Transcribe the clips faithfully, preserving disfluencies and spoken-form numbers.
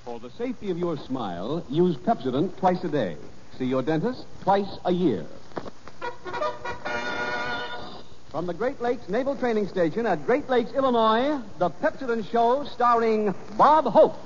For the safety of your smile, use Pepsodent twice a day. See your dentist twice a year. From the Great Lakes Naval Training Station at Great Lakes, Illinois, the Pepsodent Show starring Bob Hope.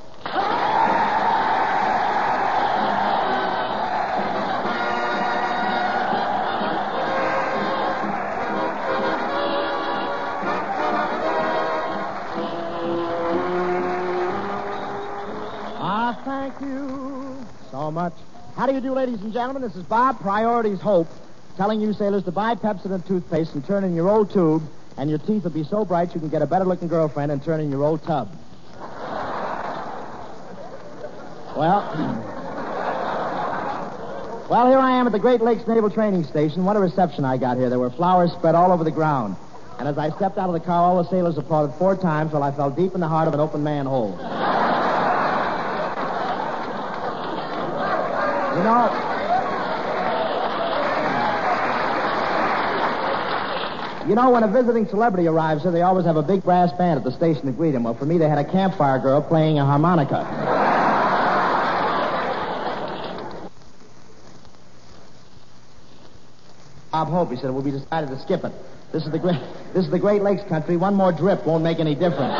Ah, thank you so much. How do you do, ladies and gentlemen? This is Bob, Priorities Hope, telling you sailors to buy Pepsodent toothpaste and turn in your old tube, and your teeth will be so bright you can get a better-looking girlfriend and turn in your old tub. Well, well, here I am at the Great Lakes Naval Training Station. What a reception I got here. There were flowers spread all over the ground. And as I stepped out of the car, all the sailors applauded four times while I fell deep in the heart of an open manhole. You know, you know, when a visiting celebrity arrives here, they always have a big brass band at the station to greet him. Well, for me, they had a campfire girl playing a harmonica. Bob Hope, he said, well, we decided to skip it. This is the great, this is the Great Lakes country. One more drip won't make any difference.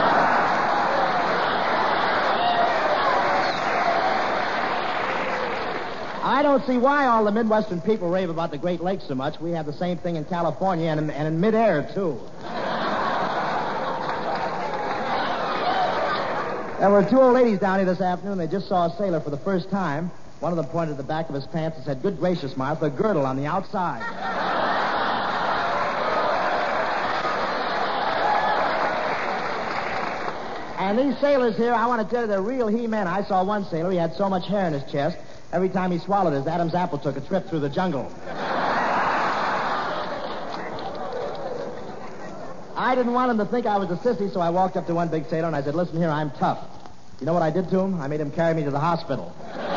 I don't see why all the Midwestern people rave about the Great Lakes so much. We have the same thing in California and in, and in midair, too. There were two old ladies down here this afternoon. They just saw a sailor for the first time. One of them pointed at the back of his pants and said, good gracious, Martha, a girdle on the outside. And these sailors here, I want to tell you, they're real he-men. I saw one sailor. He had so much hair in his chest. Every time he swallowed, his Adam's apple took a trip through the jungle. I didn't want him to think I was a sissy, so I walked up to one big sailor and I said, listen here, I'm tough. You know what I did to him? I made him carry me to the hospital.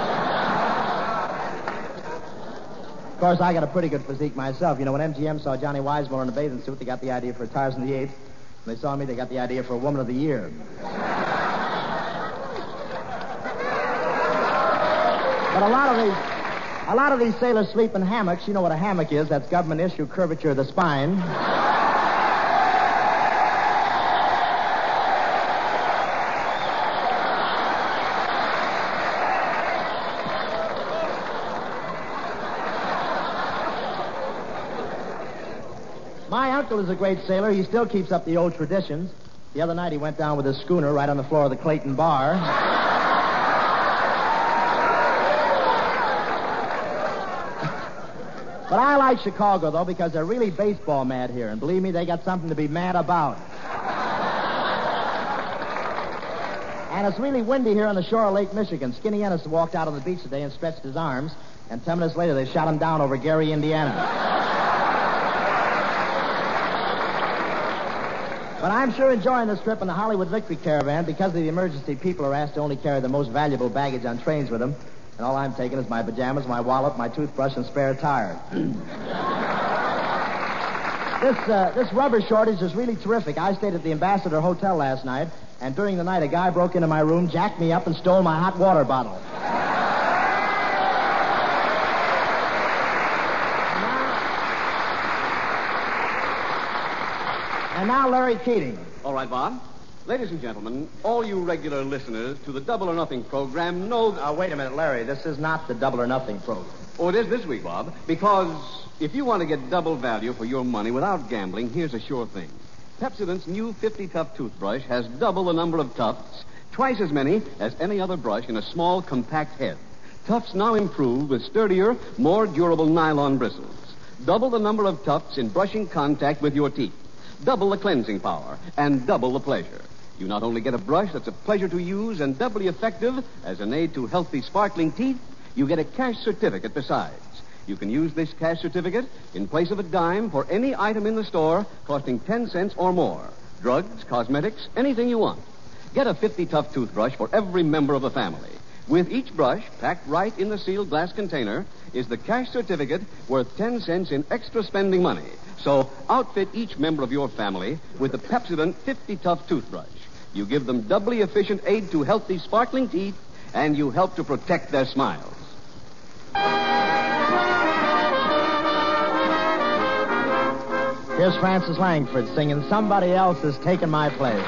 Of course, I got a pretty good physique myself. You know, when M G M saw Johnny Weissmuller in a bathing suit, they got the idea for Tarzan the Eighth. When they saw me, they got the idea for a Woman of the Year. But a lot of these, a lot of these sailors sleep in hammocks. You know what a hammock is? That's government issue curvature of the spine. My uncle is a great sailor. He still keeps up the old traditions. The other night he went down with his schooner right on the floor of the Clayton Bar. But I like Chicago, though, because they're really baseball mad here. And believe me, they got something to be mad about. And it's really windy here on the shore of Lake Michigan. Skinny Ennis walked out on the beach today and stretched his arms. And ten minutes later, they shot him down over Gary, Indiana. But I'm sure enjoying this trip in the Hollywood Victory Caravan. Because of the emergency, people are asked to only carry the most valuable baggage on trains with them. And all I'm taking is my pajamas, my wallet, my toothbrush, and spare tire. this uh, this rubber shortage is really terrific. I stayed at the Ambassador Hotel last night, and during the night, a guy broke into my room, jacked me up, and stole my hot water bottle. And now, Larry Keating. All right, Bob. Ladies and gentlemen, all you regular listeners to the Double or Nothing program know... Now, uh, wait a minute, Larry. This is not the Double or Nothing program. Oh, it is this week, Bob. Because if you want to get double value for your money without gambling, here's a sure thing. Pepsodent's new fifty Tuft toothbrush has double the number of tufts, twice as many as any other brush in a small, compact head. Tufts now improved with sturdier, more durable nylon bristles. Double the number of tufts in brushing contact with your teeth. Double the cleansing power and double the pleasure. You not only get a brush that's a pleasure to use and doubly effective as an aid to healthy, sparkling teeth, you get a cash certificate besides. You can use this cash certificate in place of a dime for any item in the store costing ten cents or more. Drugs, cosmetics, anything you want. Get a fifty Tuft toothbrush for every member of the family. With each brush packed right in the sealed glass container is the cash certificate worth ten cents in extra spending money. So outfit each member of your family with the Pepsodent fifty Tuft toothbrush. You give them doubly efficient aid to healthy, sparkling teeth, and you help to protect their smiles. Here's Frances Langford singing Somebody Else Has Taken My Place.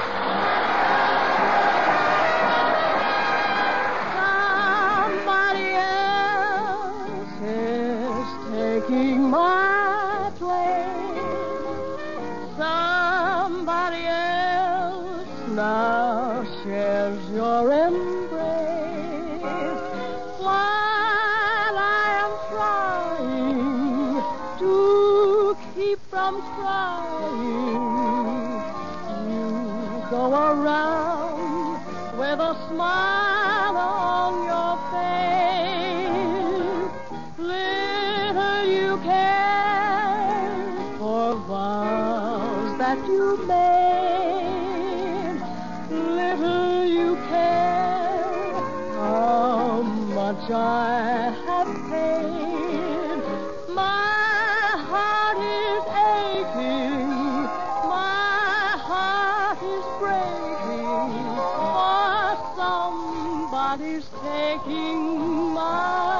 Somebody else is taking my place. Somebody else now shares your embrace. While I am trying to keep from crying, you go around with a smile on your face. Little you care for vows that you made. Little you care how much I have paid. My heart is aching, my heart is breaking, for somebody's taking my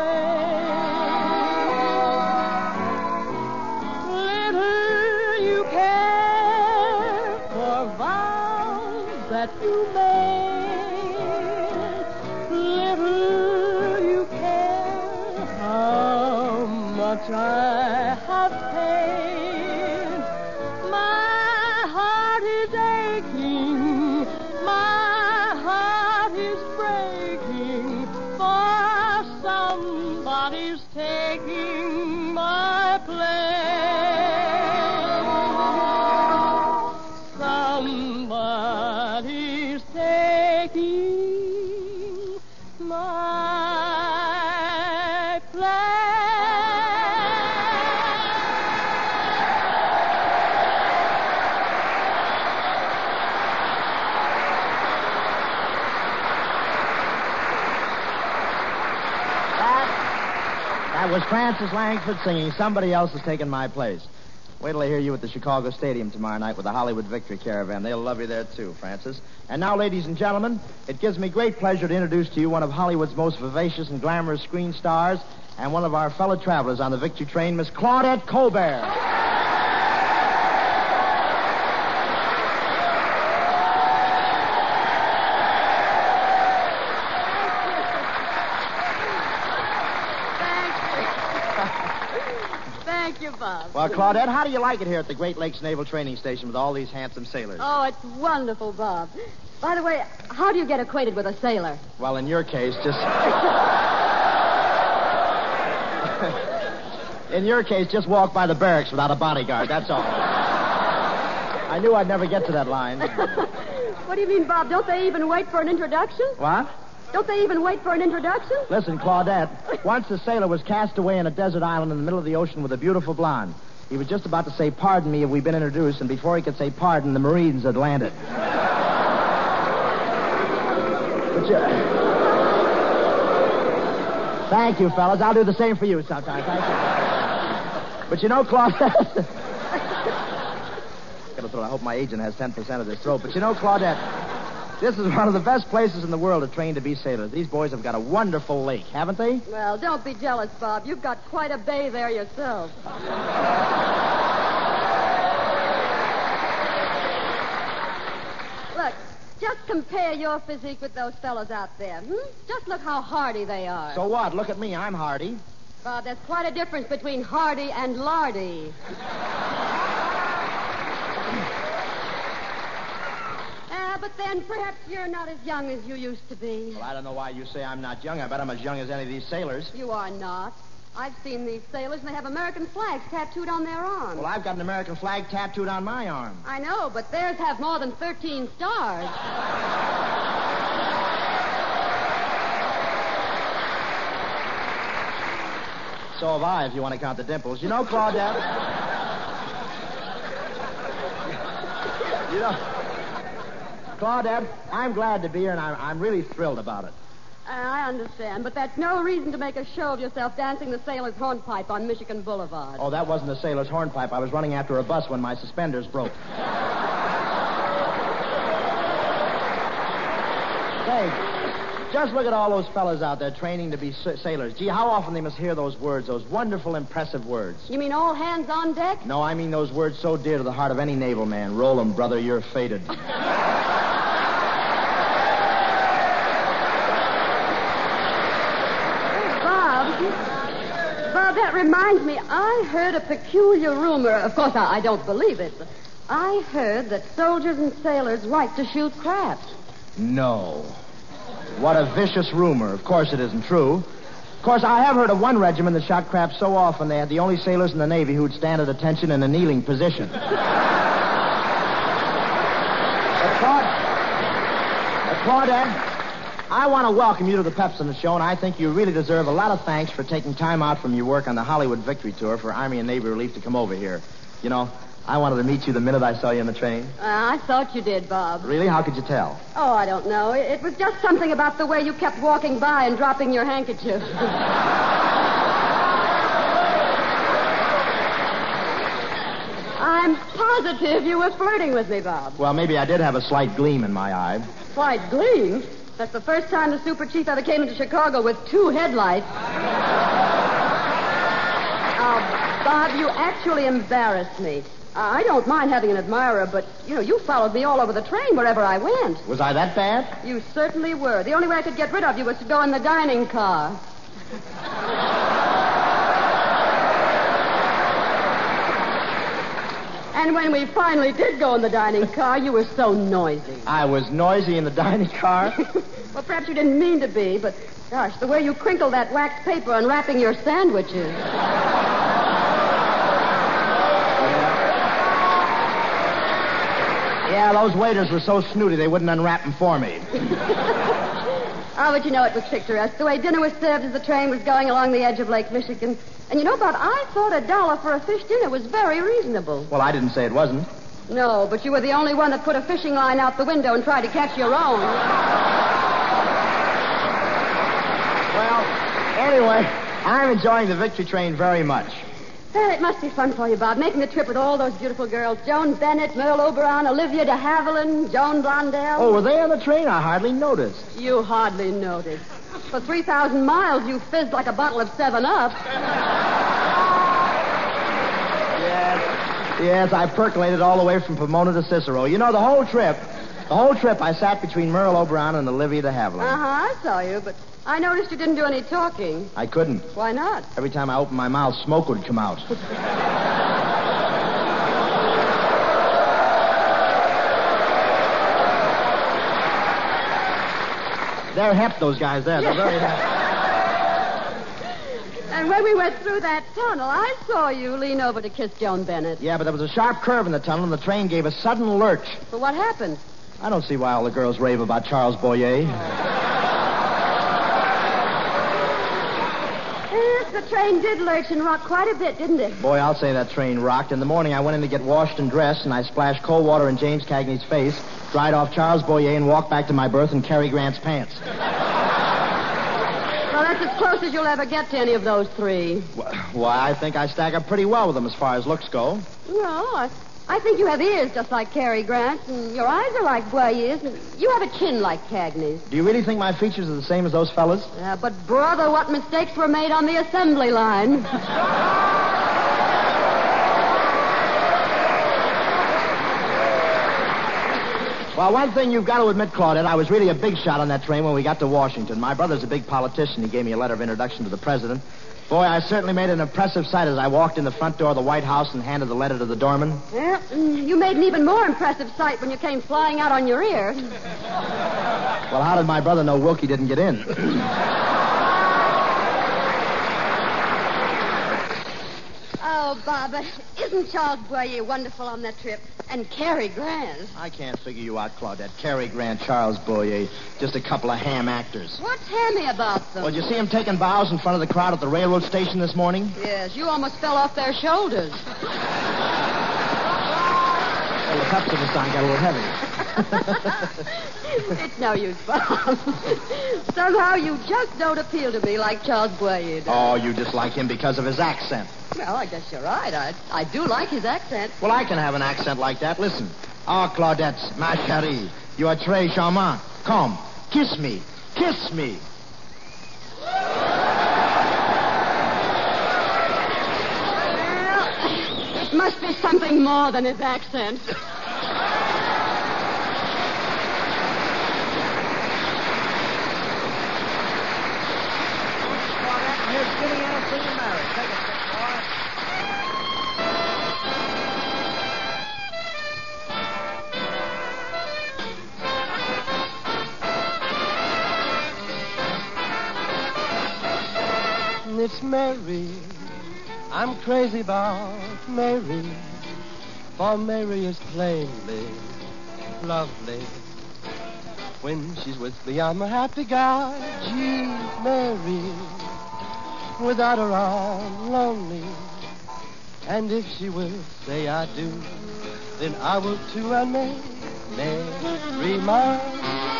place. Little you care for vows that you made. Little you care how much I have paid. My heart is aching, my heart is breaking, for somebody's taking my place. Somebody's taking my place. That was Frances Langford singing Somebody Else Has Taken My Place. Wait till I hear you at the Chicago Stadium tomorrow night with the Hollywood Victory Caravan. They'll love you there, too, Frances. And now, ladies and gentlemen, it gives me great pleasure to introduce to you one of Hollywood's most vivacious and glamorous screen stars and one of our fellow travelers on the Victory train, Miss Claudette Colbert. Thank you, Bob. Well, Claudette, how do you like it here at the Great Lakes Naval Training Station with all these handsome sailors? Oh, it's wonderful, Bob. By the way, how do you get acquainted with a sailor? Well, in your case, just... in your case, just walk by the barracks without a bodyguard, that's all. I knew I'd never get to that line. What do you mean, Bob? Don't they even wait for an introduction? What? Don't they even wait for an introduction? Listen, Claudette, once a sailor was cast away in a desert island in the middle of the ocean with a beautiful blonde. He was just about to say, pardon me, have we been introduced? And before he could say pardon, the Marines had landed. But you... Thank you, fellas. I'll do the same for you sometime. Thank you. But you know, Claudette... I hope my agent has ten percent of this throat. But you know, Claudette, this is one of the best places in the world to train to be sailors. These boys have got a wonderful lake, haven't they? Well, don't be jealous, Bob. You've got quite a bay there yourself. Look, just compare your physique with those fellows out there. Hmm? Just look how hardy they are. So what? Look at me. I'm hardy. Bob, there's quite a difference between hardy and lardy. Uh, but then perhaps you're not as young as you used to be. Well, I don't know why you say I'm not young. I bet I'm as young as any of these sailors. You are not. I've seen these sailors, and they have American flags tattooed on their arms. Well, I've got an American flag tattooed on my arm. I know, but theirs have more than thirteen stars. So have I, if you want to count the dimples. You know, Claudette... you know... Claudette, I'm glad to be here, and I'm, I'm really thrilled about it. Uh, I understand, but that's no reason to make a show of yourself dancing the sailor's hornpipe on Michigan Boulevard. Oh, that wasn't the sailor's hornpipe. I was running after a bus when my suspenders broke. Say, just look at all those fellas out there training to be sa- sailors. Gee, how often they must hear those words, those wonderful, impressive words. You mean all hands on deck? No, I mean those words so dear to the heart of any naval man. Roll 'em, brother, you're fated. Bob, Bob, that reminds me, I heard a peculiar rumor. Of course, I, I don't believe it, but I heard that soldiers and sailors like to shoot craps. No. What a vicious rumor. Of course it isn't true. Of course, I have heard of one regiment that shot craps so often they had the only sailors in the Navy who'd stand at attention in a kneeling position. But Claudette, I want to welcome you to the Pepsi Show, and I think you really deserve a lot of thanks for taking time out from your work on the Hollywood Victory Tour for Army and Navy Relief to come over here. You know, I wanted to meet you the minute I saw you on the train. Uh, I thought you did, Bob. Really? How could you tell? Oh, I don't know. It, it was just something about the way you kept walking by and dropping your handkerchief. I'm positive you were flirting with me, Bob. Well, maybe I did have a slight gleam in my eye. Slight gleam? That's the first time the super chief ever came into Chicago with two headlights. Uh, Bob, you actually embarrassed me. Uh, I don't mind having an admirer, but, you know, you followed me all over the train wherever I went. Was I that bad? You certainly were. The only way I could get rid of you was to go in the dining car. And when we finally did go in the dining car, you were so noisy. I was noisy in the dining car? Well, perhaps you didn't mean to be, but, gosh, the way you crinkled that wax paper unwrapping your sandwiches. Yeah, those waiters were so snooty they wouldn't unwrap them for me. Oh, but you know it was picturesque. The way dinner was served as the train was going along the edge of Lake Michigan. And you know, Bob, I thought a dollar for a fish dinner was very reasonable. Well, I didn't say it wasn't. No, but you were the only one that put a fishing line out the window and tried to catch your own. Well, anyway, I'm enjoying the Victory Train very much. Well, it must be fun for you, Bob, making the trip with all those beautiful girls. Joan Bennett, Merle Oberon, Olivia de Havilland, Joan Blondell. Oh, were they on the train? I hardly noticed. You hardly noticed. For three thousand miles, you fizzed like a bottle of seven up. Yes. Yes, I percolated all the way from Pomona to Cicero. You know, the whole trip, the whole trip I sat between Merle Oberon and Olivia de Havilland. Uh-huh, I saw you, but I noticed you didn't do any talking. I couldn't. Why not? Every time I opened my mouth, smoke would come out. They're hep, those guys there. They're very hep. And when we went through that tunnel, I saw you lean over to kiss Joan Bennett. Yeah, but there was a sharp curve in the tunnel, and the train gave a sudden lurch. But what happened? I don't see why all the girls rave about Charles Boyer. Yes, the train did lurch and rock quite a bit, didn't it? Boy, I'll say that train rocked. In the morning, I went in to get washed and dressed, and I splashed cold water in James Cagney's face, dried off Charles Boyer, and walked back to my berth in Cary Grant's pants. Well, that's as close as you'll ever get to any of those three. Why, I think I stack up pretty well with them as far as looks go. No, I, I think you have ears just like Cary Grant's, and your eyes are like Boyer's, and you have a chin like Cagney's. Do you really think my features are the same as those fellas? Uh, but, brother, what mistakes were made on the assembly line. Well, one thing you've got to admit, Claudette, I was really a big shot on that train when we got to Washington. My brother's a big politician. He gave me a letter of introduction to the president. Boy, I certainly made an impressive sight as I walked in the front door of the White House and handed the letter to the doorman. Yeah, you made an even more impressive sight when you came flying out on your ear. Well, how did my brother know Wilkie didn't get in? Oh, Bob, isn't Charles Boyer wonderful on that trip? And Cary Grant. I can't figure you out, Claudette. Cary Grant, Charles Boyer, just a couple of ham actors. What's hammy about them? Well, did you see them taking bows in front of the crowd at the railroad station this morning? Yes, you almost fell off their shoulders. Well, the cups of the sun got a little heavy. It's no use, Bob. Somehow you just don't appeal to me like Charles Boyer does. Oh, you dislike him because of his accent. Well, I guess you're right. I, I do like his accent. Well, I can have an accent like that. Listen. Ah, oh, Claudette, ma chérie, you are très charmant. Come, Kiss me. Kiss me. It must be something more than his accent. Here's Skinny Anna singing marriage. Take it, big boy. It's Mary. I'm crazy about Mary. For Mary is plainly lovely. When she's with me, I'm a happy guy. Gee, Mary. Without her, I'm lonely. And if she will say I do, then I will too, and make Mary mine.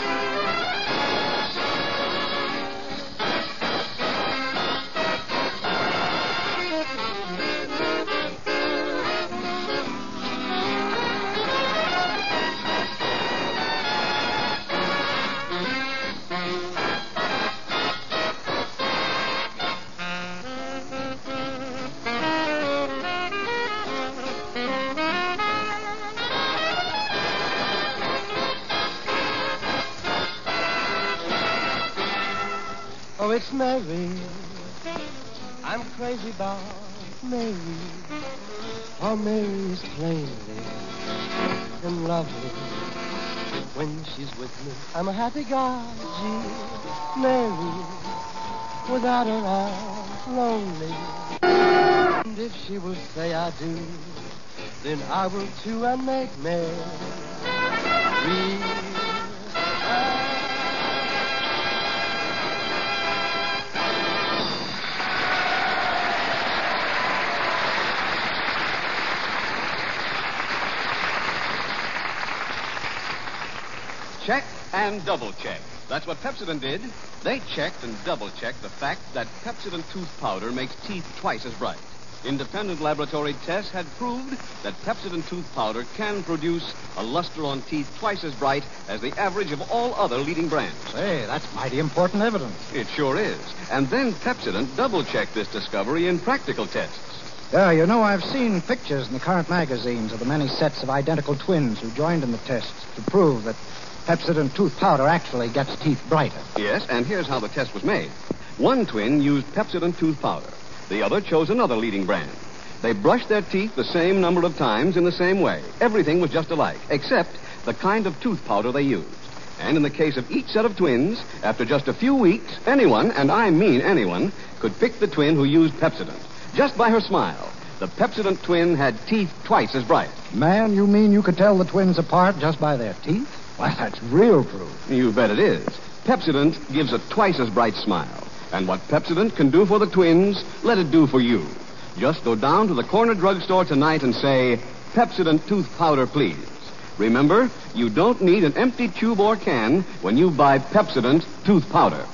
Oh, it's Mary. I'm crazy about Mary. Oh, Mary is plainly and lovely. When she's with me, I'm a happy guy. Gee, Mary. Without her, I'm lonely. And if she will say I do, then I will too, and make Mary real. Check and double check. That's what Pepsodent did. They checked and double checked the fact that Pepsodent tooth powder makes teeth twice as bright. Independent laboratory tests had proved that Pepsodent tooth powder can produce a luster on teeth twice as bright as the average of all other leading brands. Hey, that's mighty important evidence. It sure is. And then Pepsodent double-checked this discovery in practical tests. Yeah, you know, I've seen pictures in the current magazines of the many sets of identical twins who joined in the tests to prove that Pepsodent tooth powder actually gets teeth brighter. Yes, and here's how the test was made. One twin used Pepsodent tooth powder. The other chose another leading brand. They brushed their teeth the same number of times in the same way. Everything was just alike, except the kind of tooth powder they used. And in the case of each set of twins, after just a few weeks, anyone, and I mean anyone, could pick the twin who used Pepsodent. Just by her smile, the Pepsodent twin had teeth twice as bright. Man, you mean you could tell the twins apart just by their teeth? Why, that's real proof. You bet it is. Pepsodent gives a twice as bright smile. And what Pepsodent can do for the twins, let it do for you. Just go down to the corner drugstore tonight and say, Pepsodent tooth powder, please. Remember, you don't need an empty tube or can when you buy Pepsodent tooth powder.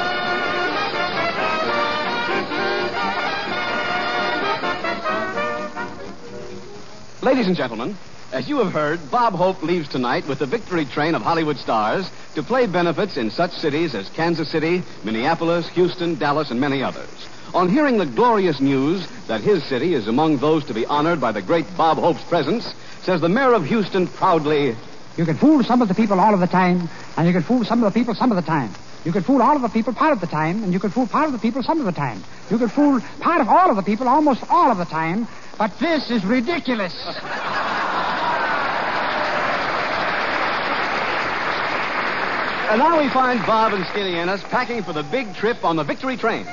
Ladies and gentlemen, as you have heard, Bob Hope leaves tonight with the victory train of Hollywood stars to play benefits in such cities as Kansas City, Minneapolis, Houston, Dallas, and many others. On hearing the glorious news that his city is among those to be honored by the great Bob Hope's presence, says the mayor of Houston proudly, You can fool some of the people all of the time, and you can fool some of the people some of the time. You can fool all of the people part of the time, and you can fool part of the people some of the time. You can fool part of all of the people almost all of the time, but this is ridiculous. And now we find Bob and Skinny Ennis packing for the big trip on the victory train.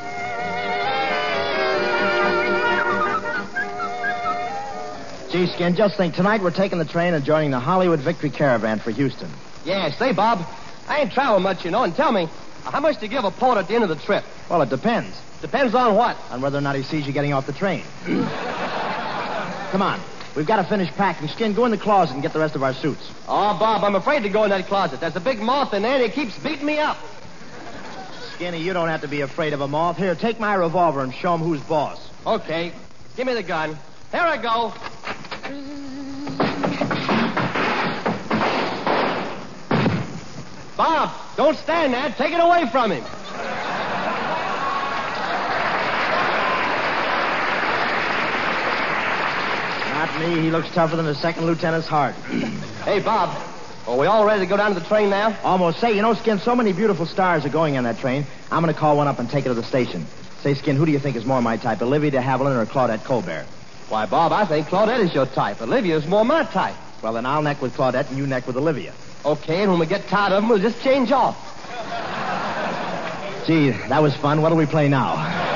Gee, Skin, just think. Tonight we're taking the train and joining the Hollywood Victory Caravan for Houston. Yeah, say, Bob, I ain't traveled much, you know, and tell me, how much do you give a port at the end of the trip? Well, it depends. Depends on what? On whether or not he sees you getting off the train. Come on. We've got to finish packing. Skin, go in the closet and get the rest of our suits. Oh, Bob, I'm afraid to go in that closet. There's a big moth in there, and he keeps beating me up. Skinny, you don't have to be afraid of a moth. Here, take my revolver and show him who's boss. Okay. Give me the gun. Here I go. Bob, don't stand there. Take it away from him. Not me. He looks tougher than the second lieutenant's heart. Hey, Bob, are we all ready to go down to the train now? Almost. Say, you know, Skin, so many beautiful stars are going on that train. I'm going to call one up and take it to the station. Say, Skin, who do you think is more my type, Olivia de Havilland or Claudette Colbert? Why, Bob, I think Claudette is your type. Olivia's more my type. Well, then I'll neck with Claudette and you neck with Olivia. Okay, and when we get tired of them, we'll just change off. Gee, that was fun. What'll we play now?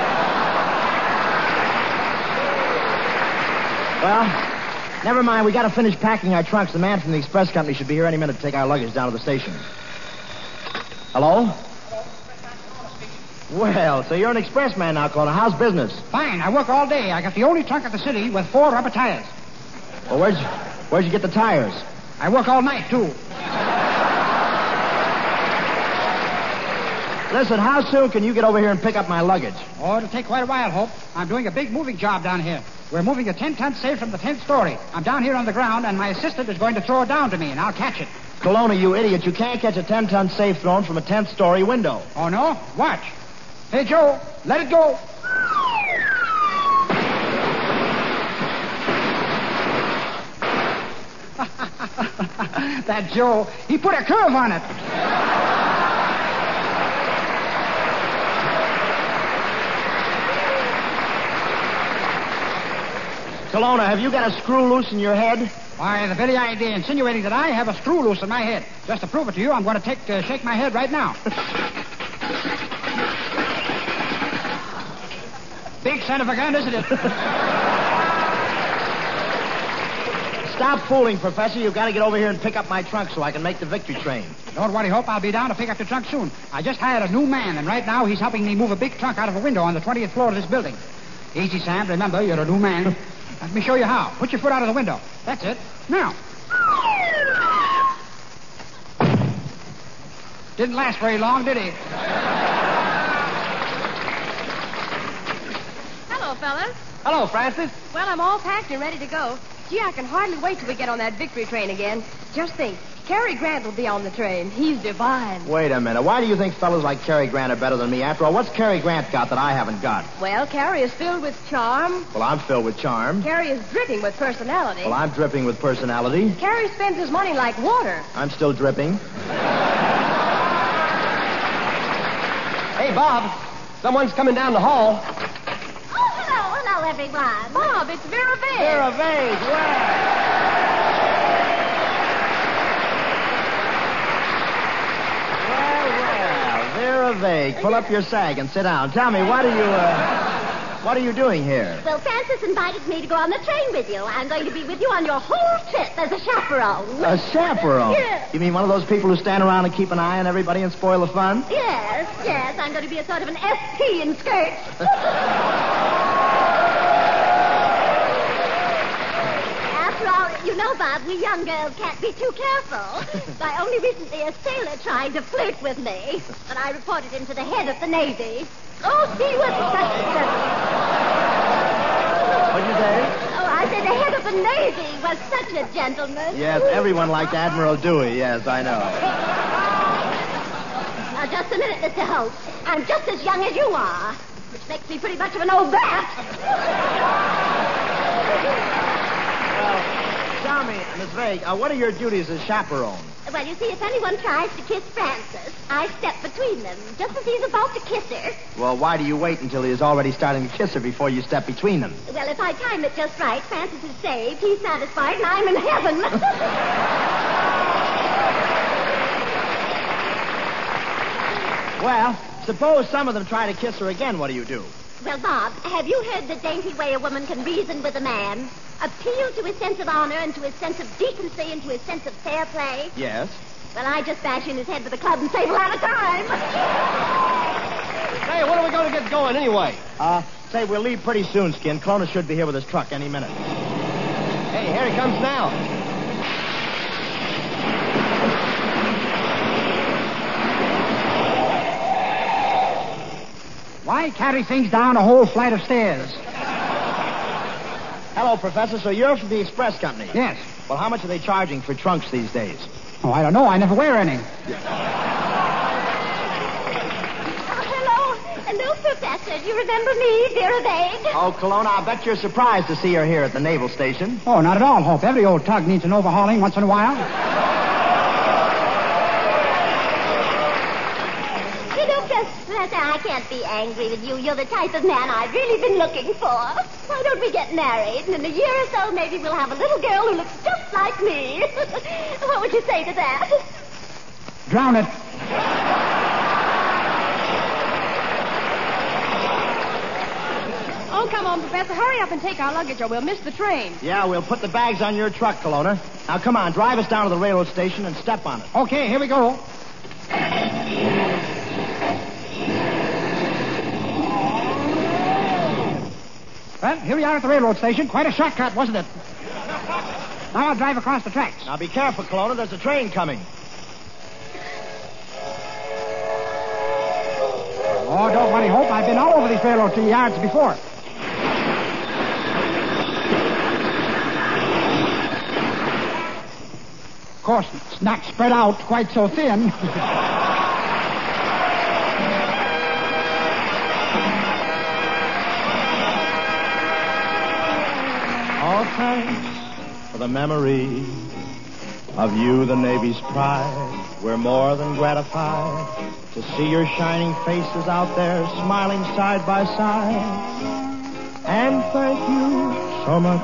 Well, never mind. We got to finish packing our trunks. The man from the express company should be here any minute to take our luggage down to the station. Hello? Well, so you're an express man now, Connor. How's business? Fine. I work all day. I got the only trunk at the city with four rubber tires. Well, where'd you, where'd you get the tires? I work all night, too. Listen, how soon can you get over here and pick up my luggage? Oh, it'll take quite a while, Hope. I'm doing a big moving job down here. We're moving a ten-ton safe from the tenth story. I'm down here on the ground, and my assistant is going to throw it down to me, and I'll catch it. Colonna, you idiot. You can't catch a ten-ton safe thrown from a tenth-story window. Oh, no? Watch. Hey, Joe, let it go. That Joe, he put a curve on it. Colonna, have you got a screw loose in your head? Why, the very idea insinuating that I have a screw loose in my head. Just to prove it to you, I'm going to take uh, shake my head right now. Big son of a gun, isn't it? Stop fooling, Professor. You've got to get over here and pick up my trunk so I can make the victory train. Don't worry, Hope. I'll be down to pick up the trunk soon. I just hired a new man, and right now he's helping me move a big trunk out of a window on the twentieth floor of this building. Easy, Sam. Remember, you're a new man. Let me show you how. Put your foot out of the window. That's it. Now. Didn't last very long, did he? Hello, fellas. Hello, Francis. Well, I'm all packed and ready to go. Gee, I can hardly wait till we get on that victory train again. Just think, Cary Grant will be on the train. He's divine. Wait a minute. Why do you think fellas like Cary Grant are better than me? After all, what's Cary Grant got that I haven't got? Well, Cary is filled with charm. Well, I'm filled with charm. Cary is dripping with personality. Well, I'm dripping with personality. Cary spends his money like water. I'm still dripping. Hey, Bob, someone's coming down the hall. Hello, hello, everyone. Bob, it's Vera Vane. Vera Vane, well. Vera Vane, pull up your sag and sit down. Tell me, what are you, uh, what are you doing here? Well, Francis invited me to go on the train with you. I'm going to be with you on your whole trip as a chaperone. A chaperone? Yes. You mean one of those people who stand around and keep an eye on everybody and spoil the fun? Yes, yes. I'm going to be a sort of an S P in skirts. After all, you know, Bob, we young girls can't be too careful. I only recently a sailor tried to flirt with me, but I reported him to the head of the Navy. Oh, he was such a gentleman. What'd you say? Oh, I said the head of the Navy was such a gentleman. Yes, everyone liked Admiral Dewey. Yes, I know. Now, just a minute, Mister Hope. I'm just as young as you are, which makes me pretty much of an old bat. Tell me, Miss Vague, uh, what are your duties as chaperone? Well, you see, if anyone tries to kiss Francis, I step between them, just as he's about to kiss her. Well, why do you wait until he is already starting to kiss her before you step between them? Well, if I time it just right, Francis is saved, he's satisfied, and I'm in heaven. Well, suppose some of them try to kiss her again, what do you do? Well, Bob, have you heard the dainty way a woman can reason with a man? Appeal to his sense of honor and to his sense of decency and to his sense of fair play? Yes. Well, I just bash in his head with a club and save a lot of time. Hey, when are we going to get going anyway? Uh, say, we'll leave pretty soon, Skin. Clonus should be here with his truck any minute. Hey, here he comes now. Why carry things down a whole flight of stairs? Hello, Professor. So you're from the express company? Yes. Well, how much are they charging for trunks these days? Oh, I don't know. I never wear any. Yeah. Professor. Do you remember me, Vera Vane? Oh, Kelowna, I bet you're surprised to see her here at the Naval Station. Oh, not at all, Hope. Every old tug needs an overhauling once in a while. You know, Professor, I can't be angry with you. You're the type of man I've really been looking for. Why don't we get married? And in a year or so, maybe we'll have a little girl who looks just like me. What would you say to that? Drown it. Oh, come on, Professor. Hurry up and take our luggage or we'll miss the train. Yeah, we'll put the bags on your truck, Kelowna. Now, come on, drive us down to the railroad station and step on it. Okay, here we go. Well, here we are at the railroad station. Quite a shortcut, wasn't it? Now I'll drive across the tracks. Now, be careful, Kelowna. There's a train coming. Oh, don't worry, Hope. I've been all over these railroad yards before. Of course, it's not spread out quite so thin. All thanks for the memory of you, the Navy's pride. We're more than gratified to see your shining faces out there smiling side by side. And thank you so much.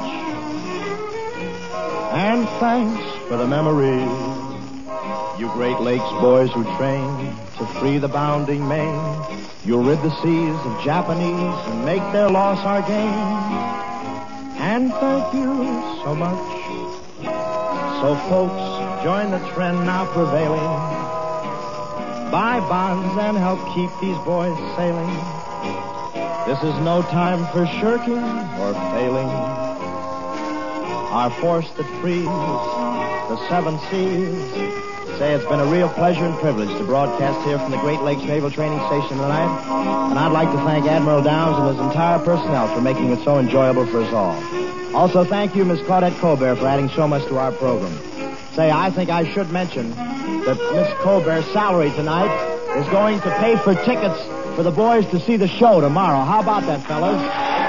And thanks for the memory. You Great Lakes boys who train to free the bounding Maine. You'll rid the seas of Japanese and make their loss our gain. And thank you so much. So folks, join the trend now prevailing. Buy bonds and help keep these boys sailing. This is no time for shirking or failing. Our force that frees the seven seas. Say it's been a real pleasure and privilege to broadcast here from the Great Lakes Naval Training Station tonight. And I'd like to thank Admiral Downs and his entire personnel for making it so enjoyable for us all. Also, thank you, Miss Claudette Colbert, for adding so much to our program. Say, I think I should mention that Miss Colbert's salary tonight is going to pay for tickets for the boys to see the show tomorrow. How about that, fellas?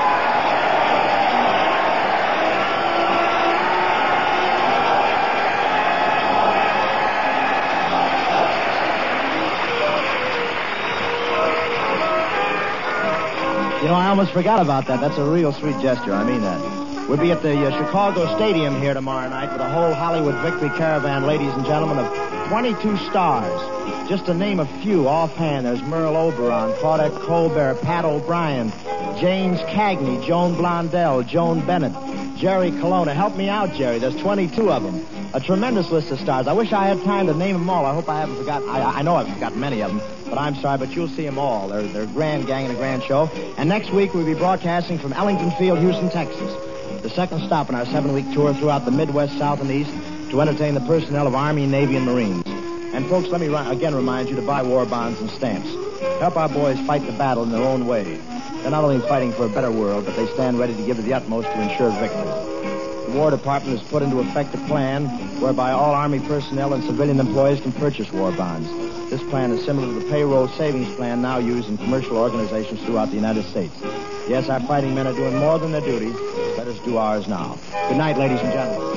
You know, I almost forgot about that. That's a real sweet gesture. I mean that. We'll be at the uh, Chicago Stadium here tomorrow night with a whole Hollywood Victory Caravan, ladies and gentlemen, of twenty-two stars. Just to name a few offhand, there's Merle Oberon, Claudette Colbert, Pat O'Brien, James Cagney, Joan Blondell, Joan Bennett, Jerry Kelowna. Help me out, Jerry. There's twenty-two of them. A tremendous list of stars. I wish I had time to name them all. I hope I haven't forgotten. I, I know I've forgotten many of them, but I'm sorry, but you'll see them all. They're, they're a grand gang and a grand show. And next week we'll be broadcasting from Ellington Field, Houston, Texas. The second stop in our seven-week tour throughout the Midwest, South, and East to entertain the personnel of Army, Navy, and Marines. And, folks, let me ri- again remind you to buy war bonds and stamps. Help our boys fight the battle in their own way. They're not only fighting for a better world, but they stand ready to give it the utmost to ensure victory. The War Department has put into effect a plan whereby all Army personnel and civilian employees can purchase war bonds. This plan is similar to the payroll savings plan now used in commercial organizations throughout the United States. Yes, our fighting men are doing more than their duty. Let us do ours now. Good night, ladies and gentlemen.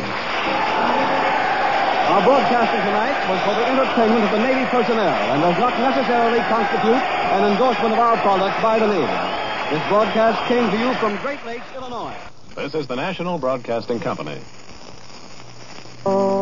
Our broadcasting tonight was for the entertainment of the Navy personnel and does not necessarily constitute an endorsement of our products by the Navy. This broadcast came to you from Great Lakes, Illinois. This is the National Broadcasting Company.